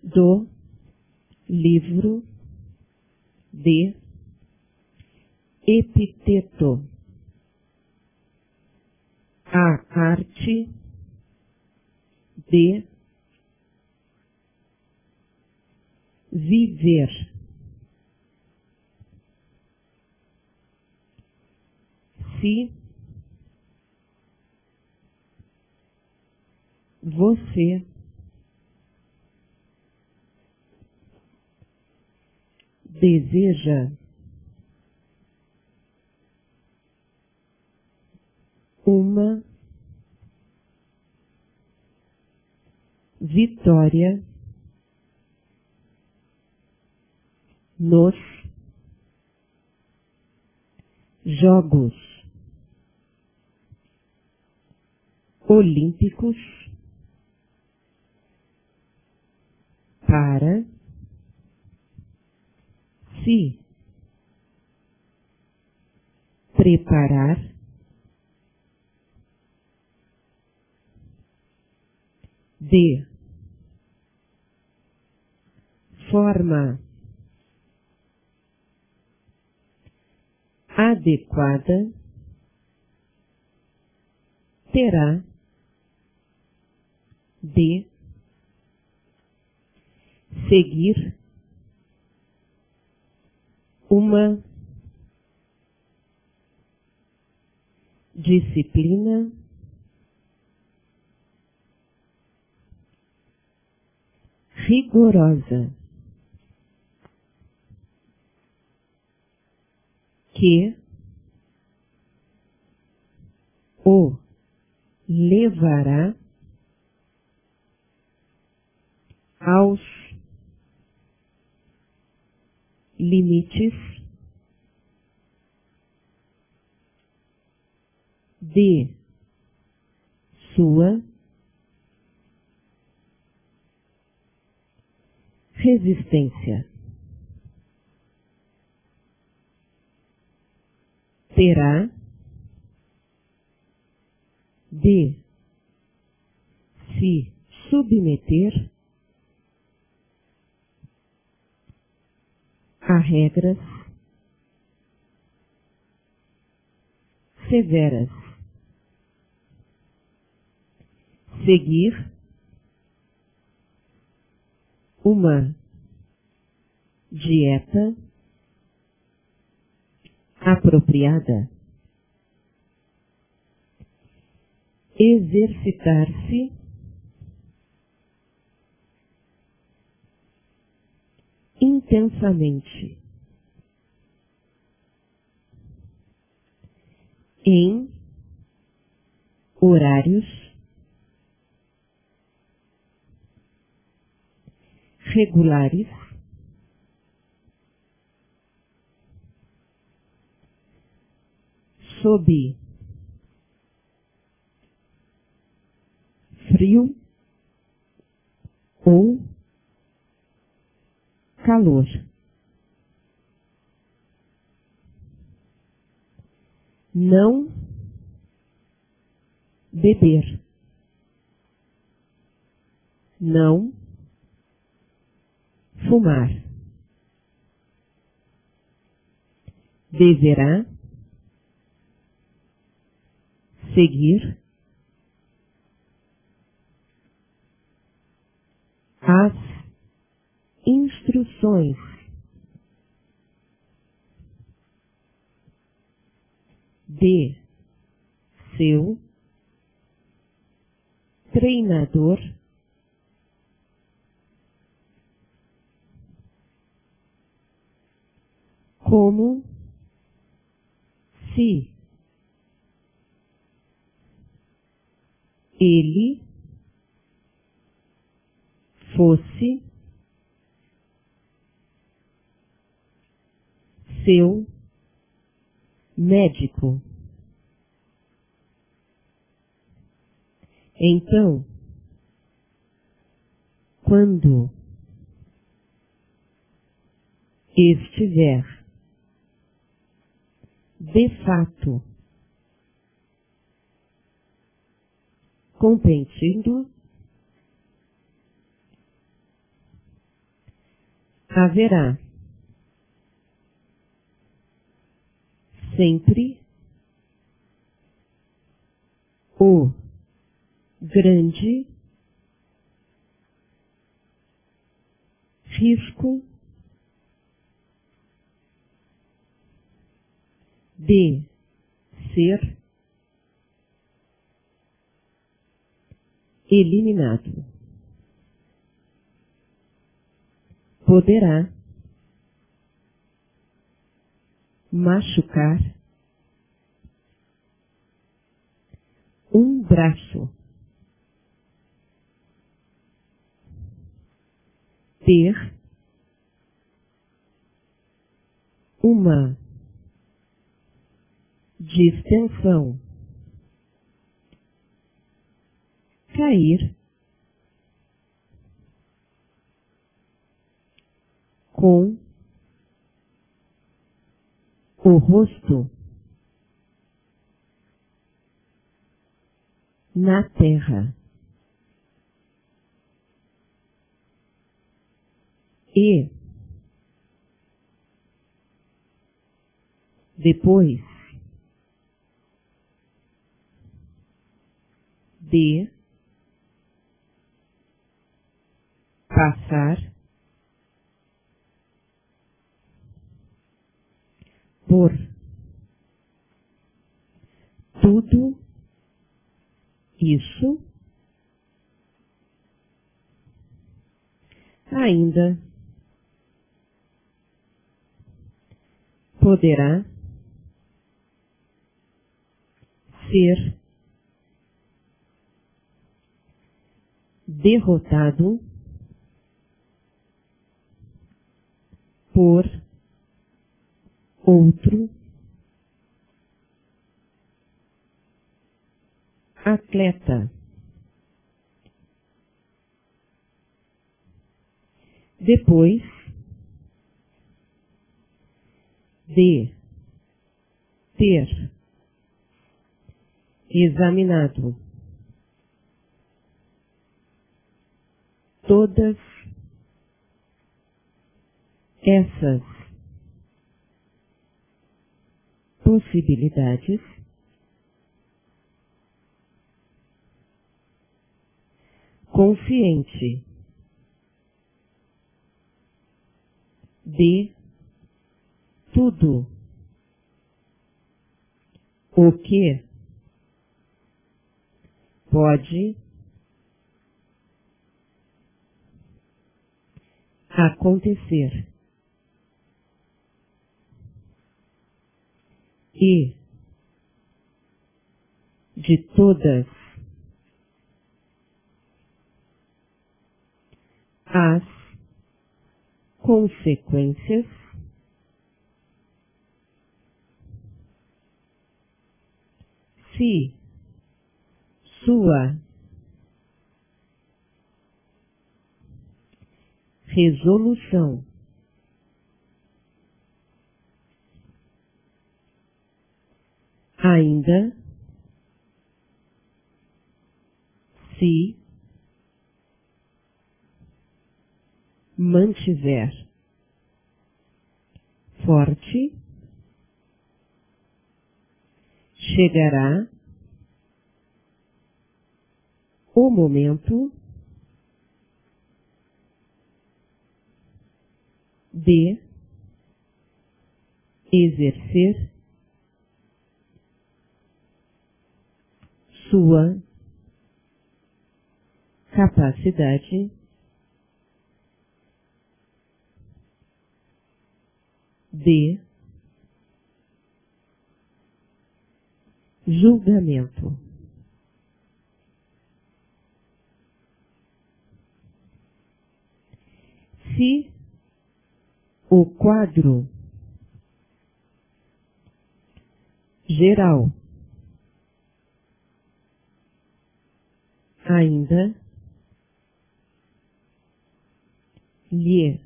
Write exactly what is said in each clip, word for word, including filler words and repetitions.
do livro de Epiteto, a arte de viver. Se você deseja uma vitória nos Jogos Olímpicos para se preparar de forma adequada, terá de seguir uma disciplina rigorosa que o levará aos limites de sua resistência. Terá de se submeter a regras severas, seguir uma dieta apropriada, exercitar-se intensamente em horários regulares, sob frio ou calor. Não beber. Não fumar. Deverá seguir as instruções de seu treinador como se ele fosse seu médico. Então, quando estiver de fato competindo, haverá sempre o grande risco de ser eliminado. Poderá machucar um braço, ter uma distensão, cair com o rosto na terra e depois de passar por tudo isso, ainda poderá ser derrotado por outro atleta. Depois de ter examinado todas essas possibilidades, consciente de tudo o que pode acontecer e de todas as consequências se sua resolução ainda se mantiver forte, chegará o momento de exercer sua capacidade de julgamento. Se o quadro geral ainda lhe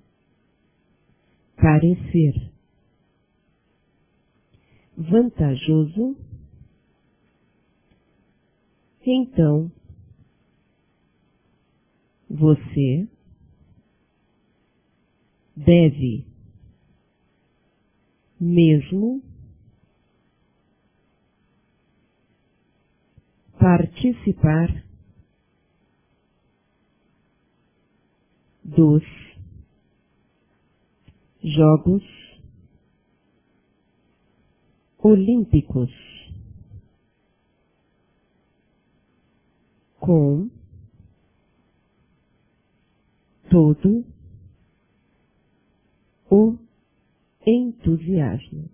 parecer vantajoso, então você deve, mesmo, participar dos Jogos Olímpicos com todo o entusiasmo.